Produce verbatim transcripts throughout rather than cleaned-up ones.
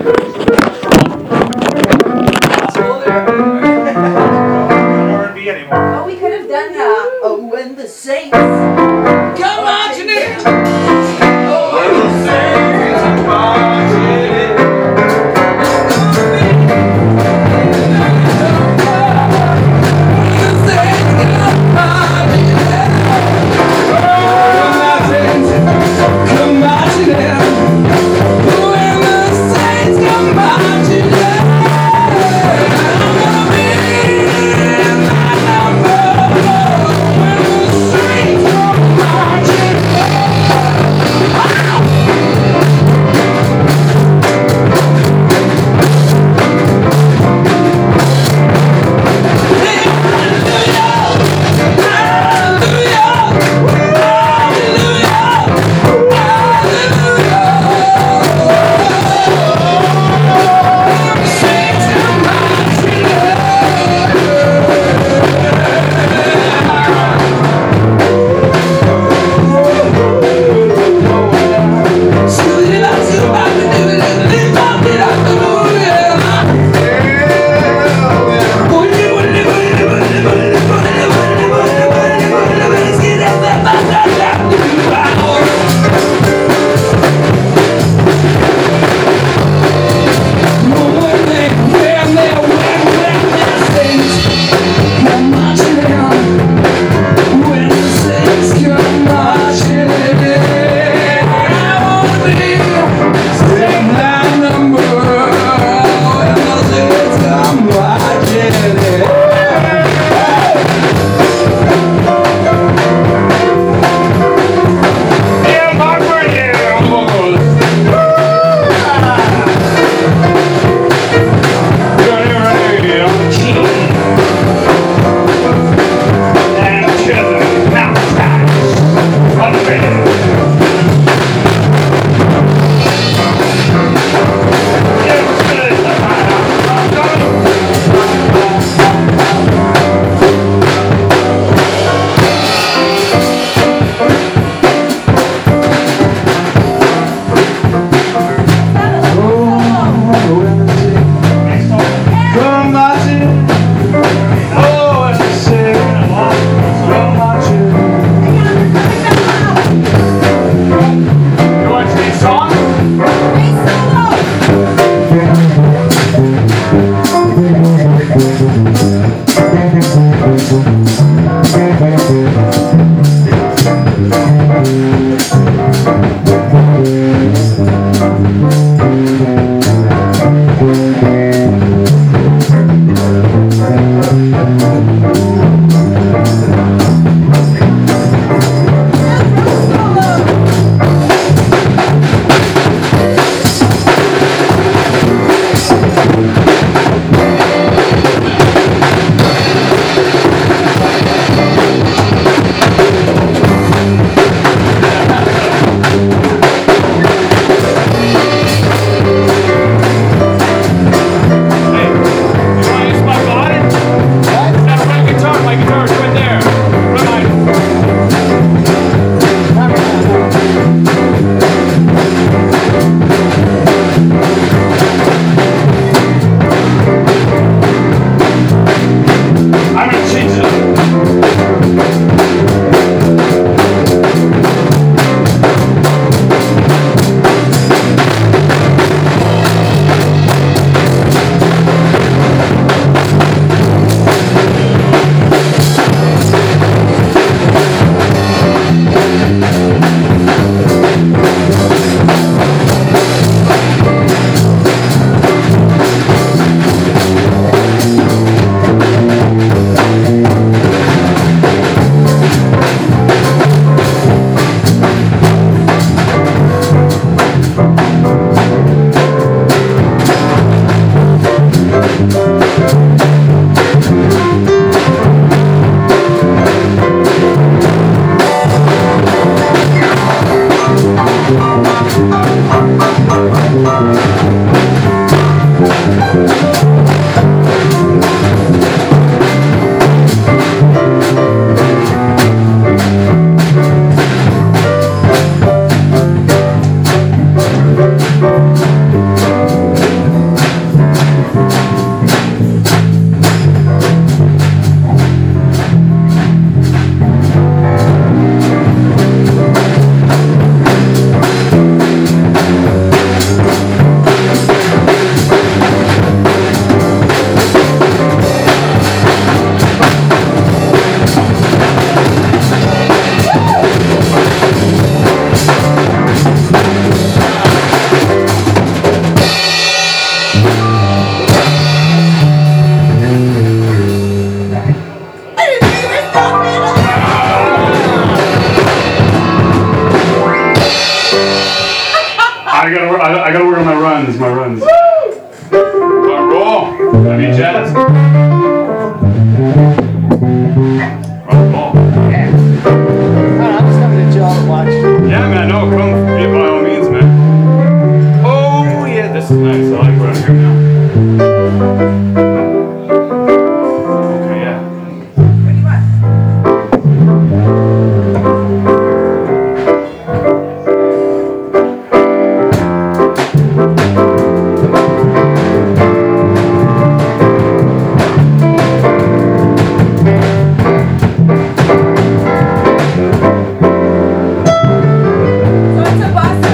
Oh, we could have done uh, Oh, when the Saints come marching in. Oh, when the Saints come marching in. Come marching in. When the Saints come marching in. runs, my runs. Wanna roll? Have you jazz? Roll, roll. Yeah. I'm just coming to chill and watch. Yeah, man, no, come, yeah, by all means, man. Oh, yeah, this is nice. I like what I'm hearing now. Okay, yeah. What do you want? So it's a bossa.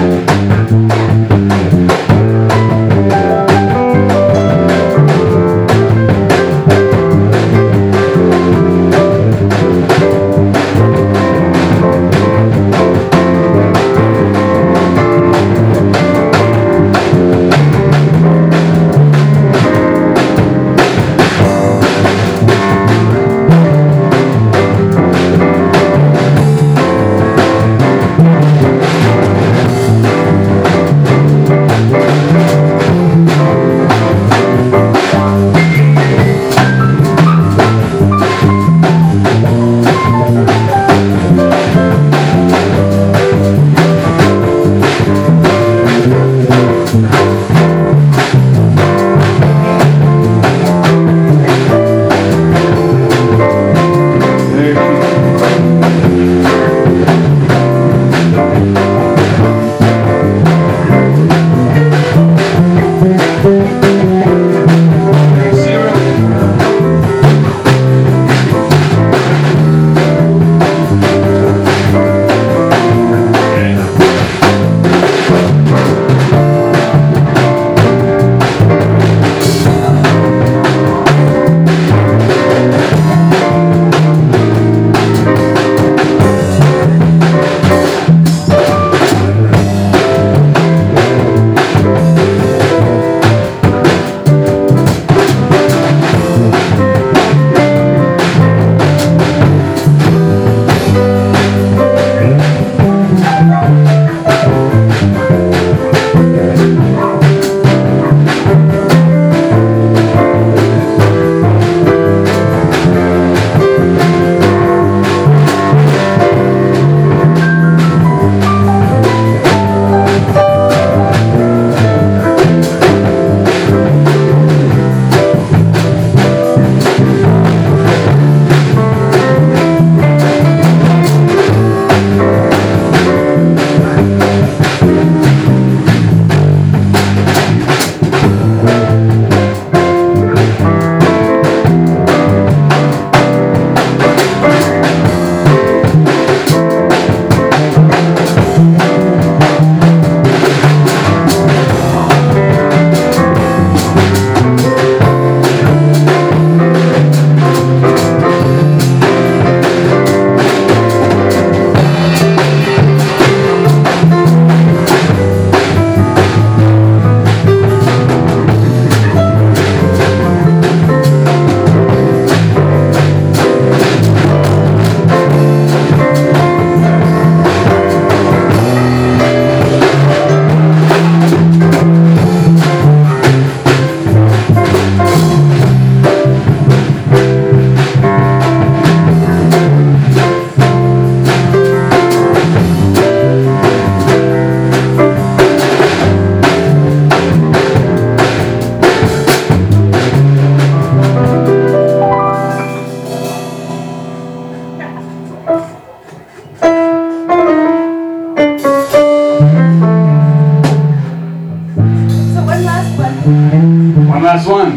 One last one.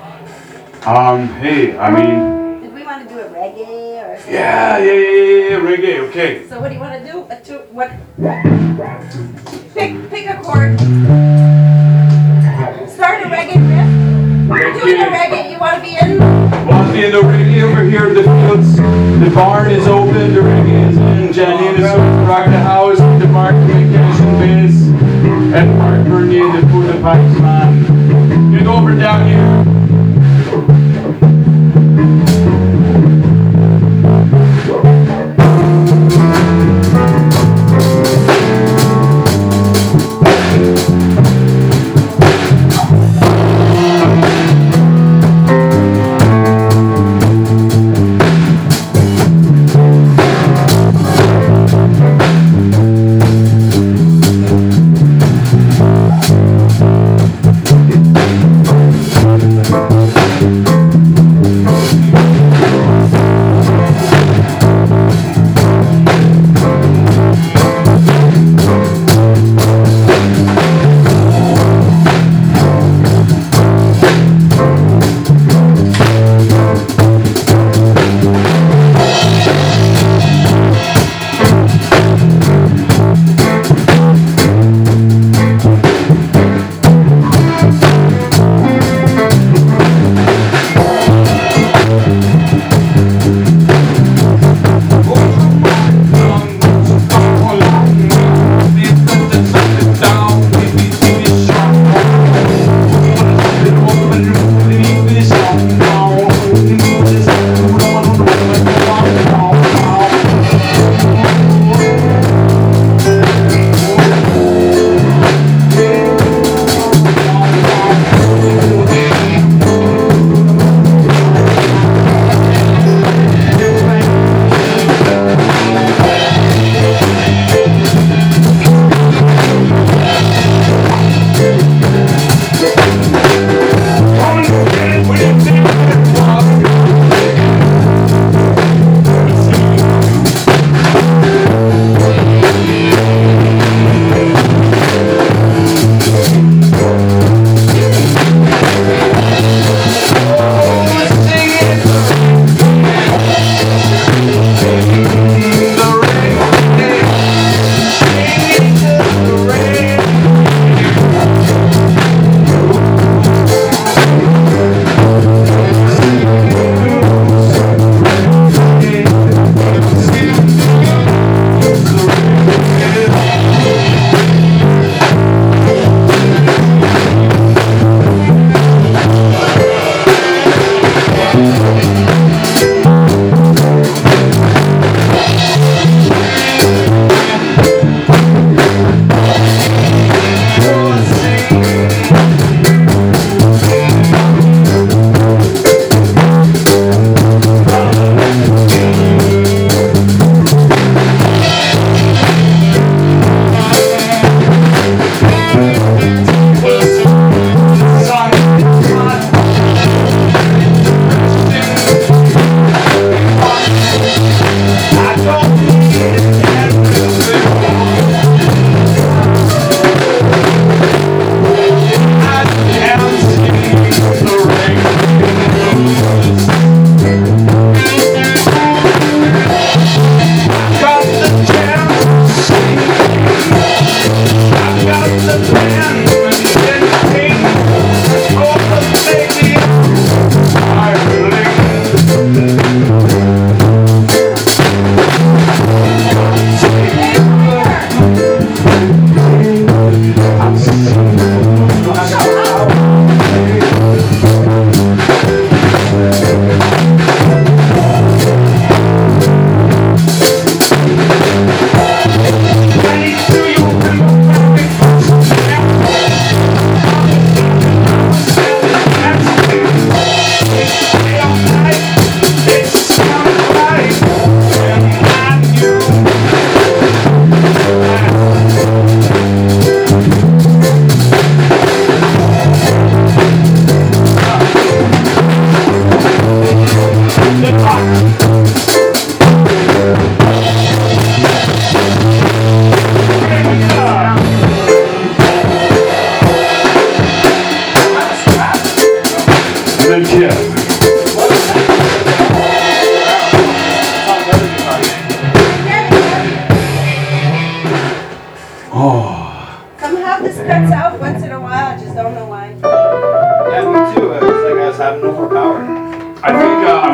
Um, hey, I mean. Did we want to do a reggae or something? Yeah, yeah, yeah, yeah, yeah, reggae, okay. So what do you want to do? A two, what? Pick, pick a chord. Start a reggae riff. We're doing a reggae. You want to be in? Want to be in the reggae over here? The fields, the barn is open. The reggae is in. Janine is going to rock the house. The Mark vacation bass. And Mark Bernier, the food and pipes man. Get over down here.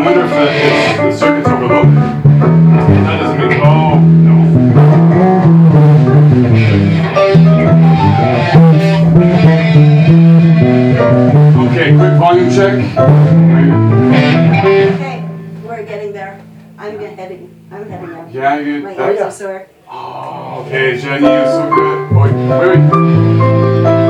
I wonder if the, if the circuit's overloaded. That doesn't mean, oh, no. Okay, quick volume check. Okay, we're getting there. I'm get- heading. I'm heading now. Yeah, you. My that- ears are sore. Oh, okay, Jenny, you're so good. Wait, wait, wait.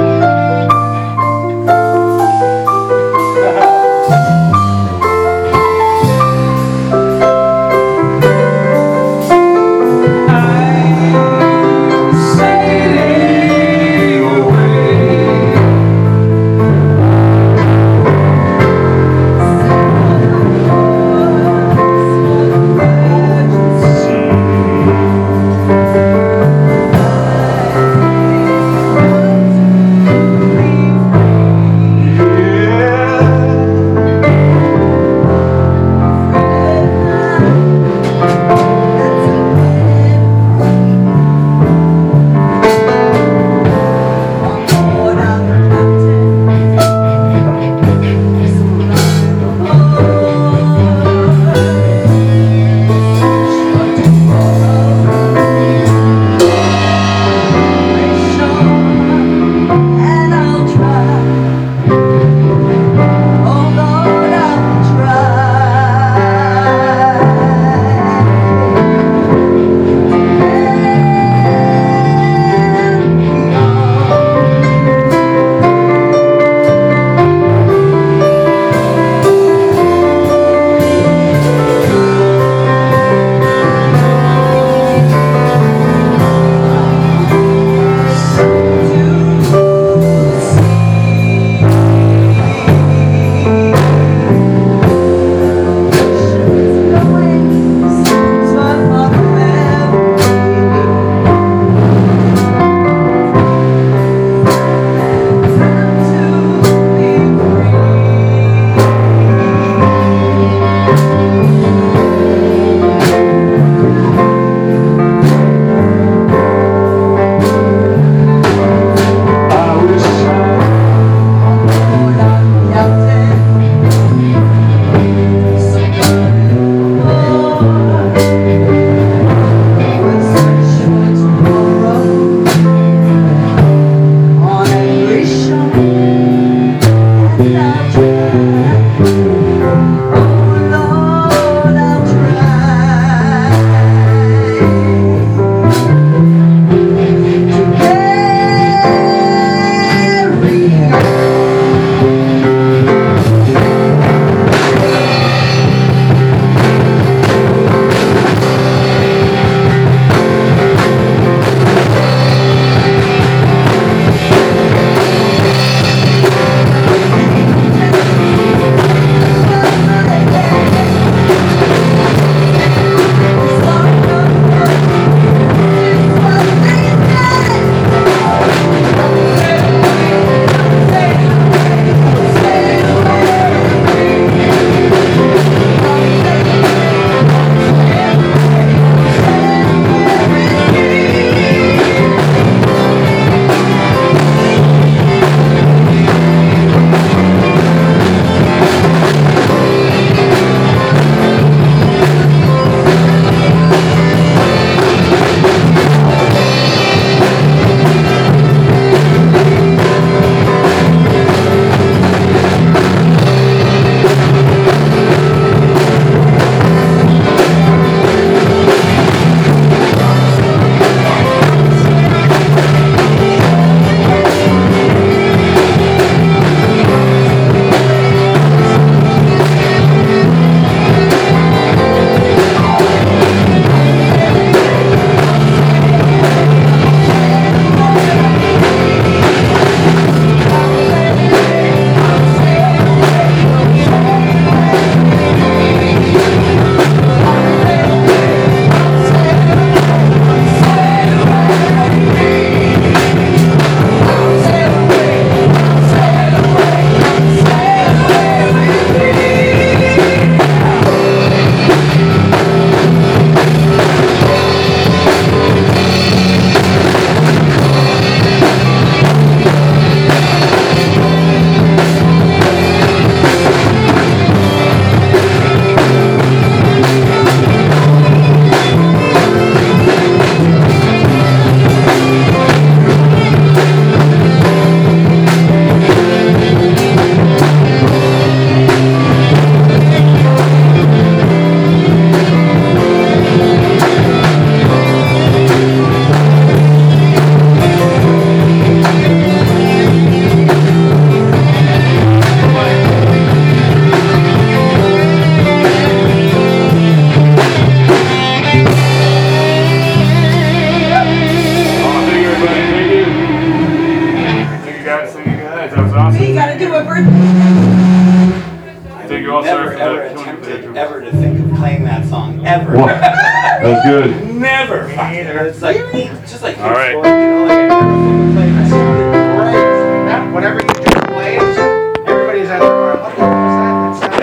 you gotta do a birthday. Thank you all, Never sir, for ever that. attempted ever to think of playing that song ever. Wow. That was good. Never. It's like it's just like All right. Floyd, you know, like I never think of playing that song. Great. That, whatever you do plays, everybody's at the bar. What the hell is that?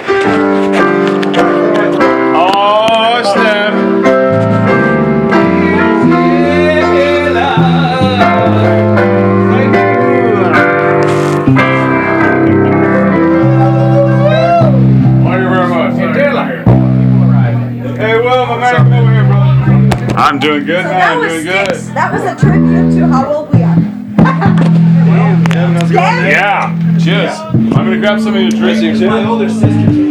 That Oh, snap. Thank you very much. Hey, Will, my man, come over here, bro. I'm doing good, So man. that I'm was doing good. Styx. That was a tribute to how old we are. Devin, how's it going? Devin? Yeah, cheers. I'm gonna grab some of your drinks. My older sister.